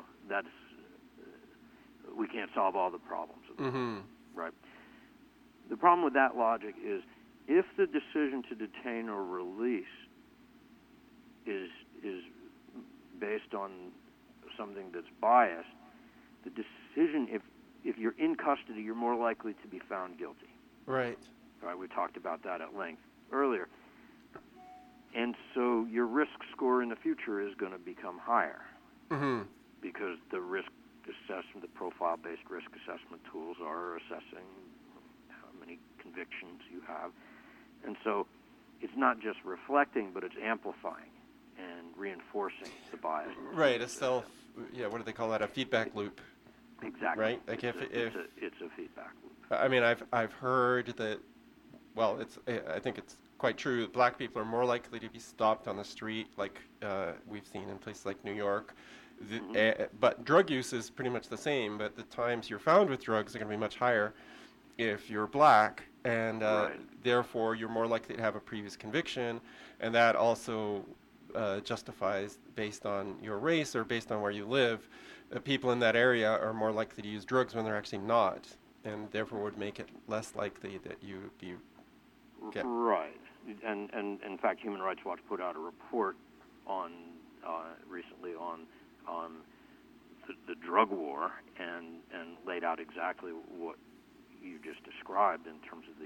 Speaker 2: we can't solve all the problems of it, right? The problem with that logic is if the decision to detain or release is based on something that's biased, the decision, if you're in custody, you're more likely to be found guilty.
Speaker 1: Right.
Speaker 2: Right. We talked about that at length earlier. And so your risk score in the future is going to become higher because the risk assessment, the profile-based risk assessment tools are assessing how many convictions you have. And so it's not just reflecting, but it's amplifying and reinforcing the bias.
Speaker 1: Right, what do they call that? A feedback loop.
Speaker 2: Exactly.
Speaker 1: Right? Like
Speaker 2: it's a feedback loop.
Speaker 1: I mean, I've heard that, I think it's quite true, that black people are more likely to be stopped on the street, like we've seen in places like New York. But drug use is pretty much the same, but the times you're found with drugs are going to be much higher if you're black, and therefore you're more likely to have a previous conviction, and that also justifies, based on your race or based on where you live, people in that area are more likely to use drugs when they're actually not, and therefore would make it less likely that you get...
Speaker 2: Right. And in fact, Human Rights Watch put out a report recently on the drug war and laid out exactly what you just described in terms of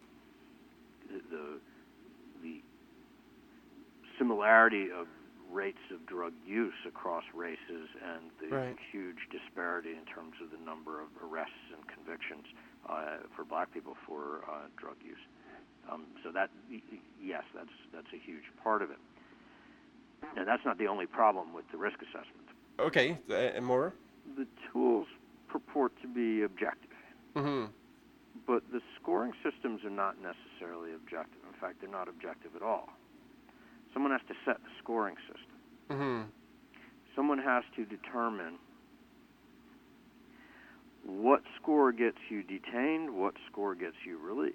Speaker 2: the similarity of rates of drug use across races and the huge disparity in terms of the number of arrests and convictions for black people for drug use. So that, yes, that's a huge part of it. And that's not the only problem with the risk assessment.
Speaker 1: Okay, and more?
Speaker 2: The tools purport to be objective. But the scoring systems are not necessarily objective. In fact, they're not objective at all. Someone has to set the scoring system. Someone has to determine what score gets you detained, what score gets you released.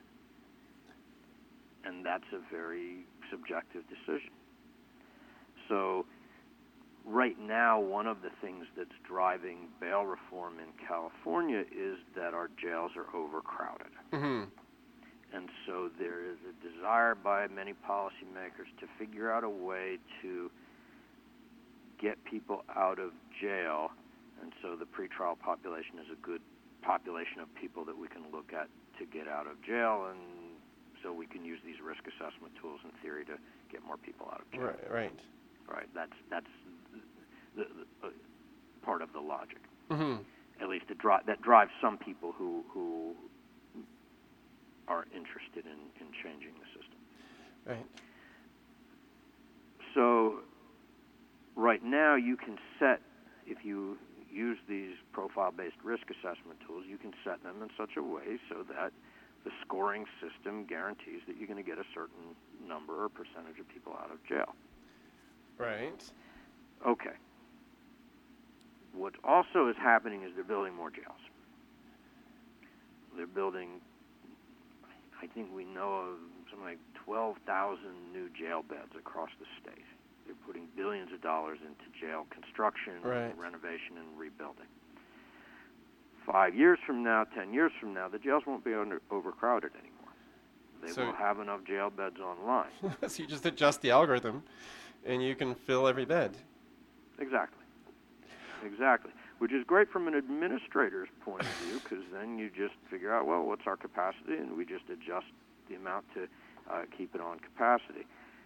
Speaker 2: And that's a very subjective decision. So right now, one of the things that's driving bail reform in California is that our jails are overcrowded. And so there is a desire by many policymakers to figure out a way to get people out of jail, and so the pretrial population is a good population of people that we can look at to get out of jail, and so we can use these risk assessment tools in theory to get more people out of jail.
Speaker 1: Right.
Speaker 2: Right. That's the part of the logic.
Speaker 1: Mm-hmm.
Speaker 2: At least that drives some people who are interested in changing the system.
Speaker 1: Right.
Speaker 2: So right now you can set, if you use these profile-based risk assessment tools, you can set them in such a way so that the scoring system guarantees that you're going to get a certain number or percentage of people out of jail.
Speaker 1: Right.
Speaker 2: Okay. What also is happening is they're building more jails. They're building, I think we know of something like 12,000 new jail beds across the state. They're putting billions of dollars into jail construction, renovation, and rebuilding. 5 years from now, 10 years from now, the jails won't be overcrowded anymore. They will have enough jail beds online.
Speaker 1: So you just adjust the algorithm, and you can fill every bed.
Speaker 2: Exactly. Which is great from an administrator's point of view, because then you just figure out, well, what's our capacity, and we just adjust the amount to keep it on capacity.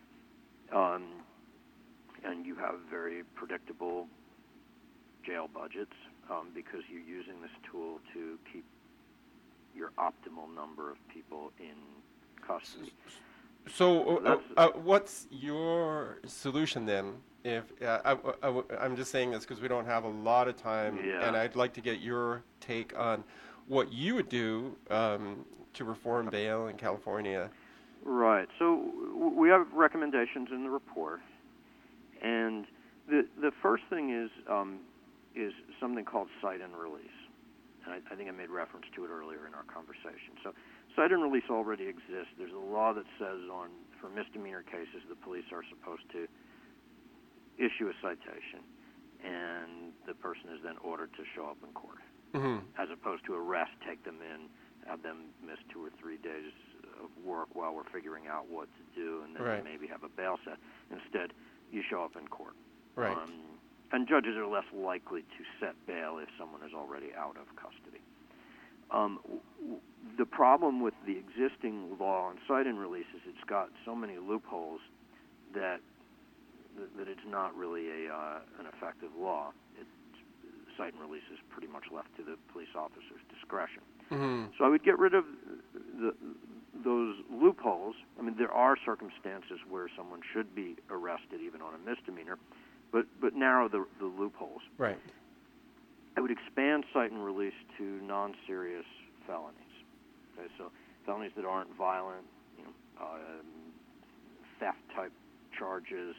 Speaker 2: And you have very predictable jail budgets because you're using this tool to keep your optimal number of people in custody.
Speaker 1: So what's your solution then? If I'm just saying this because we don't have a lot of time, and I'd like to get your take on what you would do to reform bail in California.
Speaker 2: Right. So we have recommendations in the report, and the first thing is something called cite and release. And I think I made reference to it earlier in our conversation. So cite and release already exists. There's a law that says for misdemeanor cases, the police are supposed to issue a citation, and the person is then ordered to show up in court, as opposed to arrest, take them in, have them miss 2 or 3 days of work while we're figuring out what to do, and then maybe have a bail set. Instead, you show up in court.
Speaker 1: Right.
Speaker 2: And judges are less likely to set bail if someone is already out of custody. The problem with the existing law on cite and release is it's got so many loopholes that it's not really an effective law. Cite and release is pretty much left to the police officer's discretion. So I would get rid of those loopholes. I mean, there are circumstances where someone should be arrested even on a misdemeanor, but narrow the loopholes.
Speaker 1: Right.
Speaker 2: I would expand cite and release to non-serious felonies. Okay, so felonies that aren't violent, theft-type charges,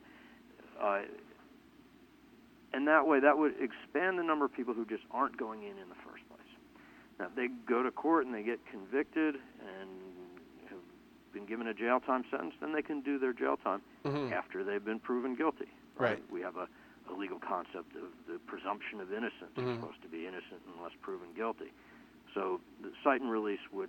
Speaker 2: and that way that would expand the number of people who just aren't going in the first place. Now, if they go to court and they get convicted and have been given a jail time sentence, then they can do their jail time after they've been proven guilty.
Speaker 1: Right.
Speaker 2: We have a legal concept of the presumption of innocence. You're supposed to be innocent unless proven guilty. So the cite and release would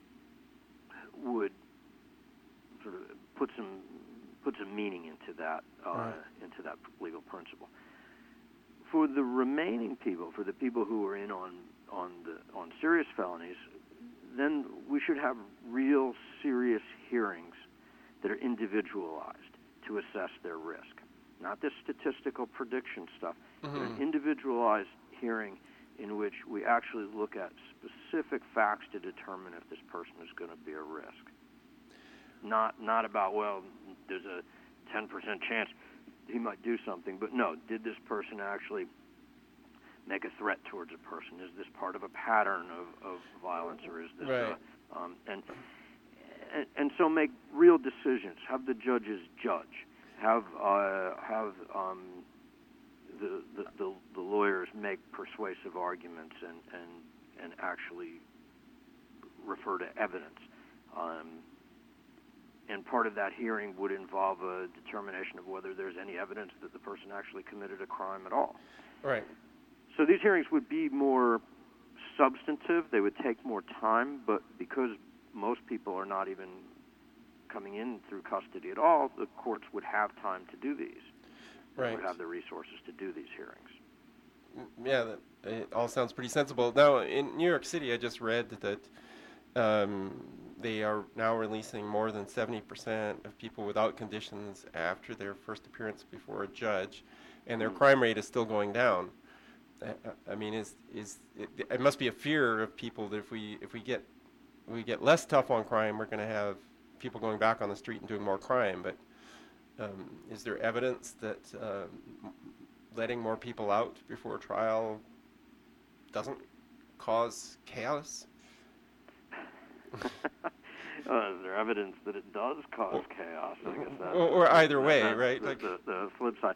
Speaker 2: sort of put some meaning into that legal principle. For the remaining people, for the people who are in on serious felonies, then we should have real serious hearings that are individualized to assess their risk. Not this statistical prediction stuff. An individualized hearing in which we actually look at specific facts to determine if this person is going to be a risk. Not about, well, there's a 10% chance he might do something, but no, did this person actually make a threat towards a person? Is this part of a pattern of violence, or is this and so make real decisions. Have the judges judge. Have the lawyers make persuasive arguments and actually refer to evidence. And part of that hearing would involve a determination of whether there's any evidence that the person actually committed a crime at all.
Speaker 1: Right.
Speaker 2: So these hearings would be more substantive. They would take more time, but because most people are not even coming in through custody at all, the courts would have time to do these. that would have the resources to do these hearings.
Speaker 1: Yeah, it all sounds pretty sensible. Now, in New York City, I just read that they are now releasing more than 70% of people without conditions after their first appearance before a judge, and their crime rate is still going down. I mean, it must be a fear of people that if we get less tough on crime, we're going to have people going back on the street and doing more crime. But is there evidence that letting more people out before a trial doesn't cause chaos?
Speaker 2: Is there evidence that it does cause chaos? I guess that's
Speaker 1: or either way, right?
Speaker 2: The flip side.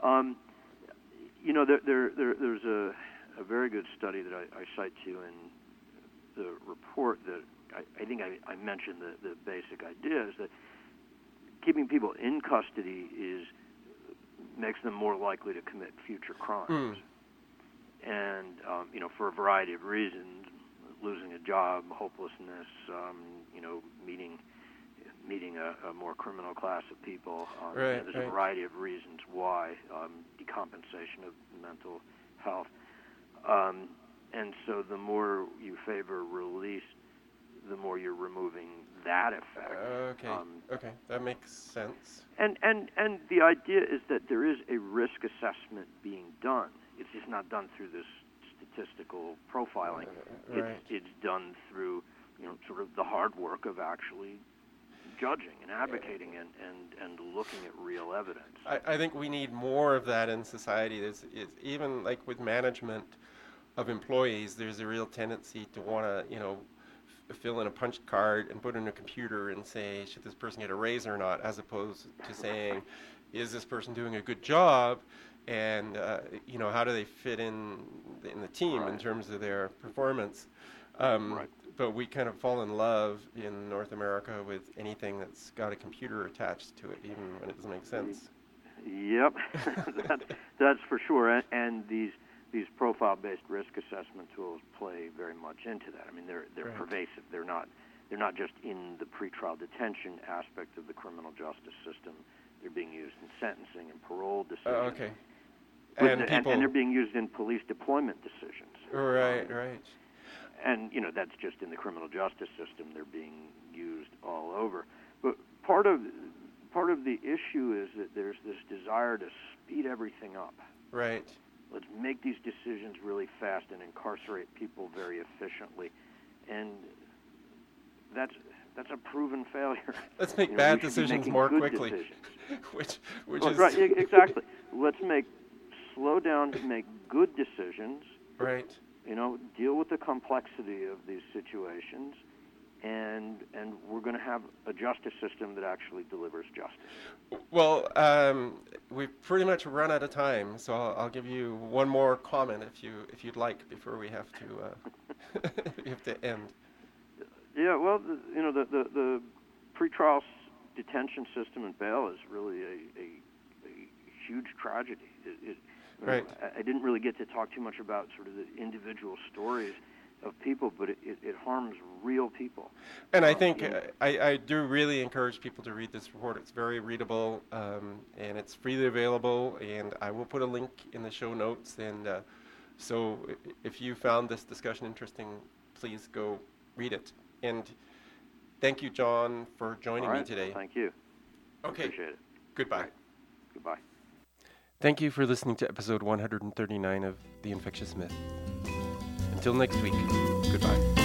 Speaker 2: There's a very good study that I cite to you in the report that I think I mentioned the basic idea is that keeping people in custody makes them more likely to commit future crimes. And, for a variety of reasons, losing a job, hopelessness, meeting a more criminal class of people. There's a variety of reasons why, decompensation of mental health. And so the more you favor release, the more you're removing that effect.
Speaker 1: Okay, that makes sense.
Speaker 2: And the idea is that there is a risk assessment being done. It's just not done through this statistical profiling. It's done through, sort of the hard work of actually judging and advocating and looking at real evidence.
Speaker 1: I think we need more of that in society. It's even like with management of employees, there's a real tendency to want to, fill in a punch card and put in a computer and say, should this person get a raise or not, as opposed to saying, is this person doing a good job, and how do they fit in the team in terms of their performance. But we kind of fall in love in North America with anything that's got a computer attached to it, even when it doesn't make sense.
Speaker 2: Yep, that's for sure. And these profile-based risk assessment tools play very much into that. I mean, they're pervasive. They're not just in the pretrial detention aspect of the criminal justice system. They're being used in sentencing and parole decisions. And they're being used in police deployment decisions.
Speaker 1: Right.
Speaker 2: And that's just in the criminal justice system. They're being used all over. But part of the issue is that there's this desire to speed everything up.
Speaker 1: Right.
Speaker 2: Let's make these decisions really fast and incarcerate people very efficiently, and that's a proven failure.
Speaker 1: Let's make bad decisions more quickly. which is
Speaker 2: right, exactly. Let's slow down, make good decisions.
Speaker 1: Right.
Speaker 2: Deal with the complexity of these situations, and we're going to have a justice system that actually delivers justice.
Speaker 1: Well, we've pretty much run out of time, so I'll give you one more comment if you'd like before we have to end.
Speaker 2: Yeah, well, the pretrial detention system and bail is really a huge tragedy.
Speaker 1: Right.
Speaker 2: I didn't really get to talk too much about sort of the individual stories of people, but it harms real people.
Speaker 1: And I think I do really encourage people to read this report. It's very readable, and it's freely available, and I will put a link in the show notes. And so if you found this discussion interesting, please go read it. And thank you, John, for joining me today.
Speaker 2: Well, thank you.
Speaker 1: Okay.
Speaker 2: Appreciate it.
Speaker 1: Goodbye.
Speaker 2: Right. Goodbye.
Speaker 1: Thank you for listening to episode 139 of The Infectious Myth. Until next week, goodbye.